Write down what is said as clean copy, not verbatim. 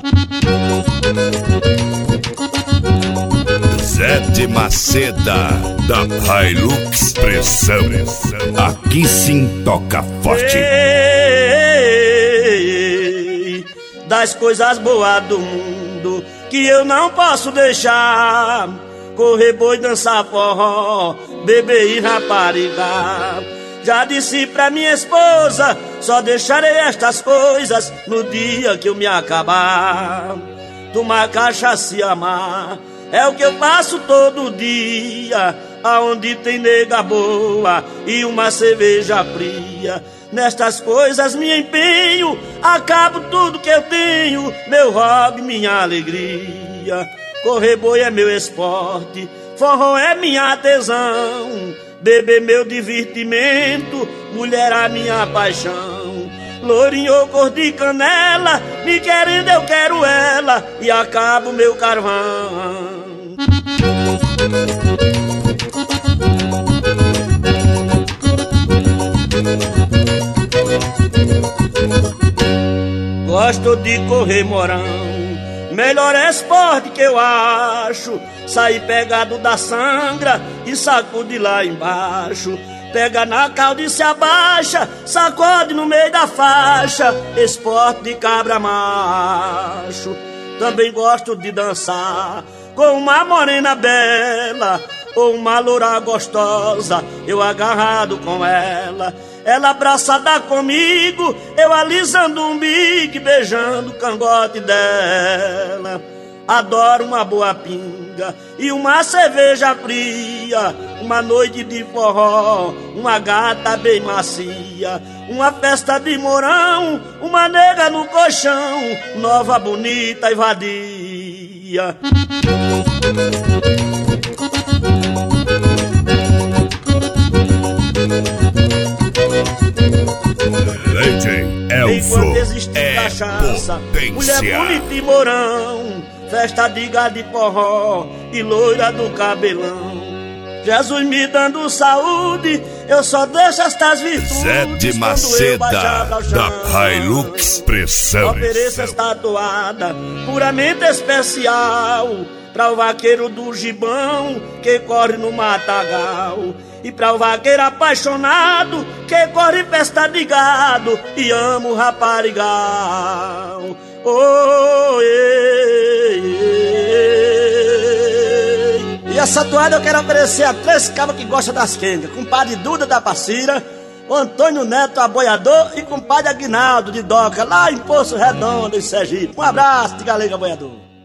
Zé de Maceda, da Hilux Pressão. Aqui sim toca forte. Ei, das coisas boas do mundo que eu não posso deixar: correr, boi, dançar forró, beber e rapariga. Já disse pra minha esposa, só deixarei estas coisas no dia que eu me acabar. Tomar cachaça e amar é o que eu faço todo dia, aonde tem nega boa e uma cerveja fria. Nestas coisas me empenho, acabo tudo que eu tenho, meu hobby, minha alegria. Correr, boi é meu esporte, forró é minha tesão, beber meu divertimento, mulher a minha paixão. Lourinho cor de canela, me querendo eu quero ela, e acabo meu carvão. Gosto de correr morão, melhor esporte que eu acho. Sair pegado da sangra e sacode lá embaixo. Pega na cauda e se abaixa, sacode no meio da faixa. Esporte de cabra macho. Também gosto de dançar com uma morena bela ou uma loura gostosa, eu agarrado com ela. Ela abraçada comigo, eu alisando o umbigo, beijando o cangote dela. Adoro uma boa pinga e uma cerveja fria, uma noite de forró, uma gata bem macia, uma festa de morão, uma nega no colchão, nova, bonita e vadia. Enquanto existe cachaça, mulher bonita e morão, festa de gado e forró e loira do cabelão. Jesus me dando saúde, eu só deixo estas virtudes. Zé de Maceda, da Hilux Pressão. Ofereço esta toada puramente especial pra o vaqueiro do gibão que corre no matagal, e pra o vaqueiro apaixonado que corre festa de gado e ama o raparigal. Oh, ei, ei. E essa toada eu quero oferecer a 3 cabas que gostam das quengas: compadre Duda da Passira, o Antônio Neto aboiador e compadre Aguinaldo de Doca, lá em Poço Redondo, em Sergipe. Um abraço de Galega Aboiador.